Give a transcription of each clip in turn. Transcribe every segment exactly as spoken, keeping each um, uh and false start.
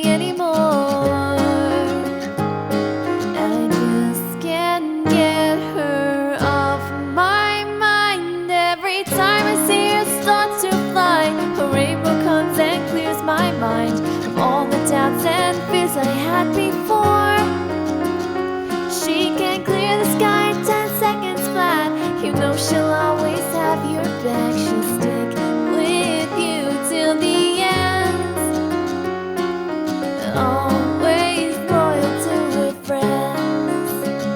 me anymore. I just can't get her off my mind. Every time I see her start to fly, a rainbow comes and clears my mind of all the doubts and fears I had before. She can clear the sky in ten seconds flat. You know she'll always have your back. She'll stick with you till the end, always loyal to her friends.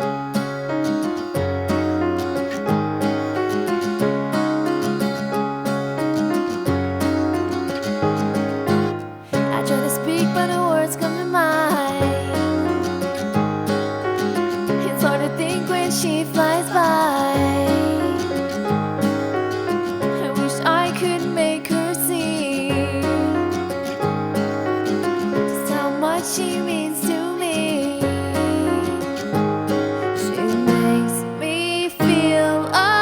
I try to speak but the words come to mind. It's hard to think when she flies by. I wish I could make her see just how much she means to me. She makes me feel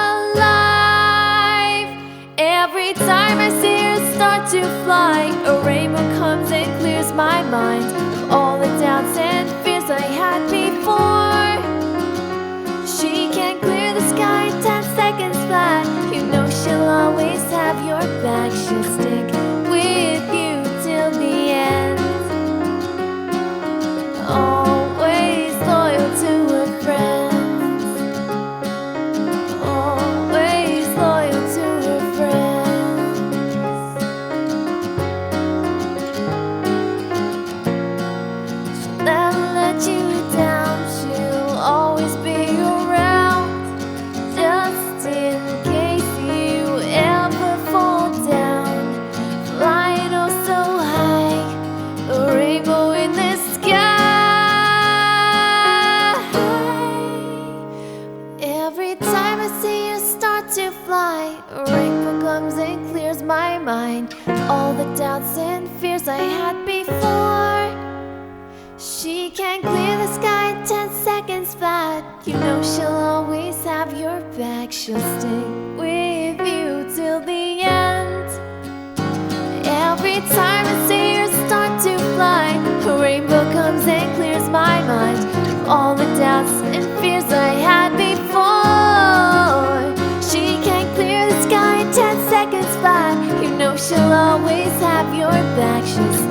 alive. Every time I see her start to fly, a rainbow comes and clears my mind of all the doubts and fears I had before. She can clear the sky in ten seconds flat. You know she'll always have your back. She'll stick with you till the end, always loyal to her friends, always loyal to her friends. She'll never let you down. She'll always be around, just in case you ever fall down. Flying oh so high, a rainbow in the sky. Every time I see you start to fly, a rainbow comes and clears my mind of all the doubts and fears I had before. She can clear the sky in ten seconds flat. You know she'll always have your back. She'll stay with you till the end. Every time I see her start to fly, a rainbow comes and clears my mind of all the doubts and fears I had before. She can clear the sky in ten seconds flat. You know she'll always have your back. She'll